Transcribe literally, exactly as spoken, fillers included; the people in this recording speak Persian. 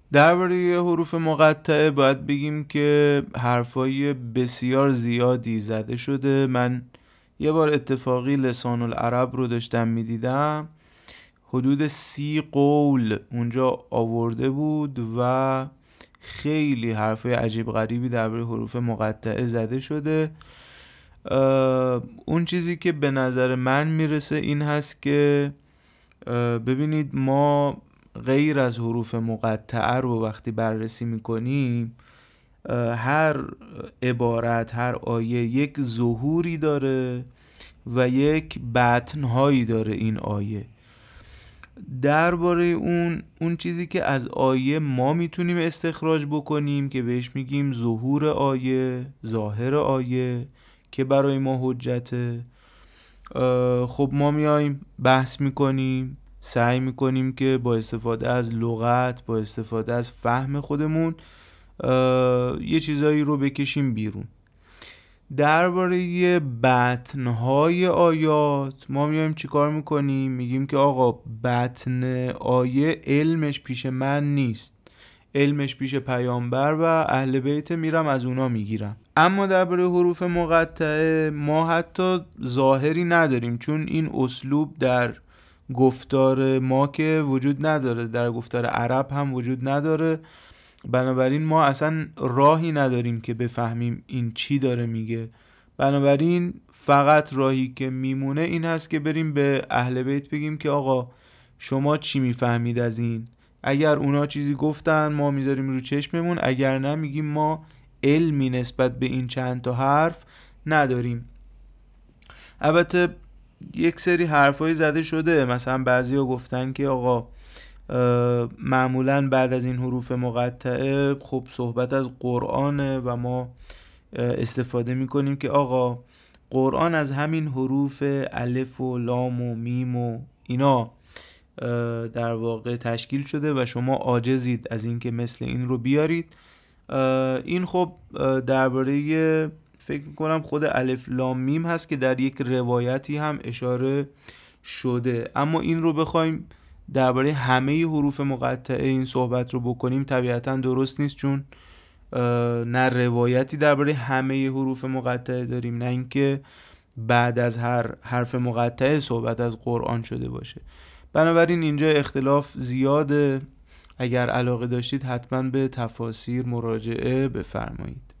درباره حروف مقطعه باید بگیم که حرفای بسیار زیادی زده شده. من یه بار اتفاقی لسان العرب رو داشتم میدیدم، حدود سی قول اونجا آورده بود و خیلی حرفای عجیب غریبی درباره حروف مقطعه زده شده. اون چیزی که به نظر من میرسه این هست که ببینید، ما غیر از حروف مقطعه رو وقتی بررسی میکنیم، هر عبارت، هر آیه یک ظهوری داره و یک بطنهایی داره. این آیه درباره اون اون چیزی که از آیه ما میتونیم استخراج بکنیم که بهش میگیم ظهور آیه، ظاهر آیه که برای ما حجته. خب ما میایم بحث میکنیم، سعی میکنیم که با استفاده از لغت، با استفاده از فهم خودمون یه چیزایی رو بکشیم بیرون. درباره بطنهای آیات ما میایم چیکار میکنیم؟ میگیم که آقا بطن آیه علمش پیش من نیست، علمش پیش پیامبر و اهل بیت، میرم از اونا میگیرم. اما درباره حروف مقطعه ما حتی ظاهری نداریم، چون این اسلوب در گفتار ما که وجود نداره، در گفتار عرب هم وجود نداره. بنابراین ما اصلا راهی نداریم که بفهمیم این چی داره میگه. بنابراین فقط راهی که میمونه این هست که بریم به اهل بیت بگیم که آقا شما چی میفهمید از این؟ اگر اونا چیزی گفتن ما میذاریم رو چشممون، اگر نه میگیم ما علمی نسبت به این چند تا حرف نداریم. البته یک سری حرفایی زده شده، مثلا بعضیا گفتن که آقا معمولا بعد از این حروف مقطعه خب صحبت از قرآنه و ما استفاده میکنیم که آقا قرآن از همین حروف الف و لام و میم و اینا در واقع تشکیل شده و شما عاجزید از این که مثل این رو بیارید. این خب درباره فکر میکنم خود الف لام میم هست که در یک روایتی هم اشاره شده. اما این رو بخوایم درباره همه حروف مقطعه این صحبت رو بکنیم طبیعتا درست نیست، چون نه روایتی درباره همه حروف مقطعه داریم، نه اینکه بعد از هر حرف مقطعه صحبت از قرآن شده باشه. بنابراین اینجا اختلاف زیاده. اگر علاقه داشتید حتما به تفاسیر مراجعه بفرمایید.